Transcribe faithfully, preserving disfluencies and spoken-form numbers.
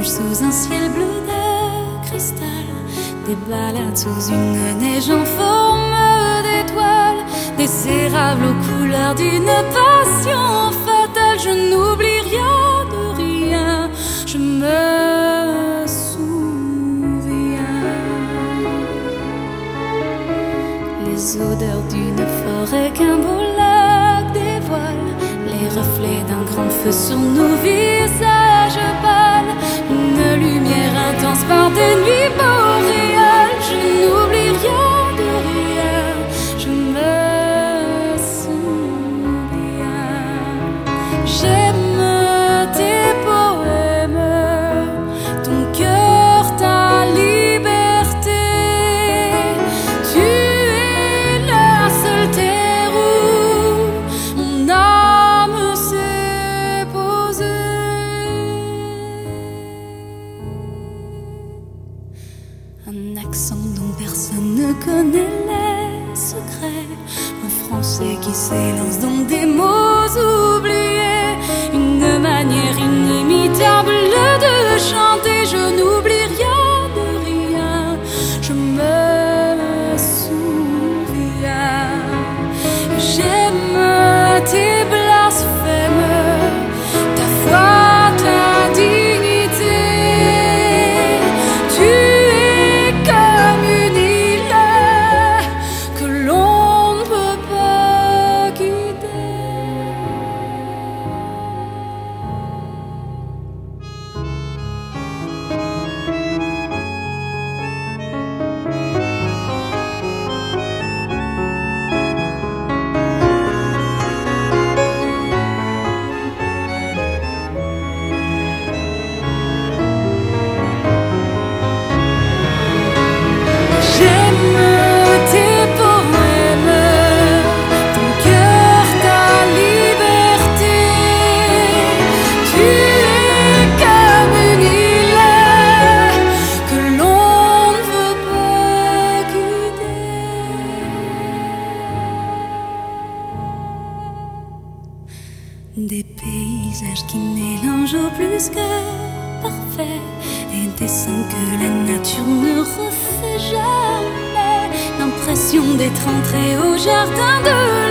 sous un ciel bleu de cristal, des balades sous une neige en forme d'étoile, des érables aux couleurs d'une passion fatale. Je n'oublie rien de rien, je me souviens. Les odeurs d'une forêt qu'un beau lac dévoile, les reflets d'un grand feu sur nos visages pâles, une lumière intense par des nuits boréales. Je n'oublie rien de rien, je me souviens. J'aime tes poèmes, ton cœur, ta liberté. Tu es la seule terre où mon âme s'est posée. Un accent dont personne ne connaît les secrets, un français qui s'élance dans des mots oubliés, une manière inimitable de chanter. Je n'oublie rien de rien, je me souviens. J'aime tes blasphèmes, ta foi, ta dignité. Tu es comme une île que l'on ne peut pas quitter. J'aime tes poèmes, ton cœur, ta liberté. Tu es comme une île que l'on ne veut pas quitter. Des paysages qui mélangent au plus que parfait, des dessins que la nature ne refait jamais, l'impression d'être entré au jardin de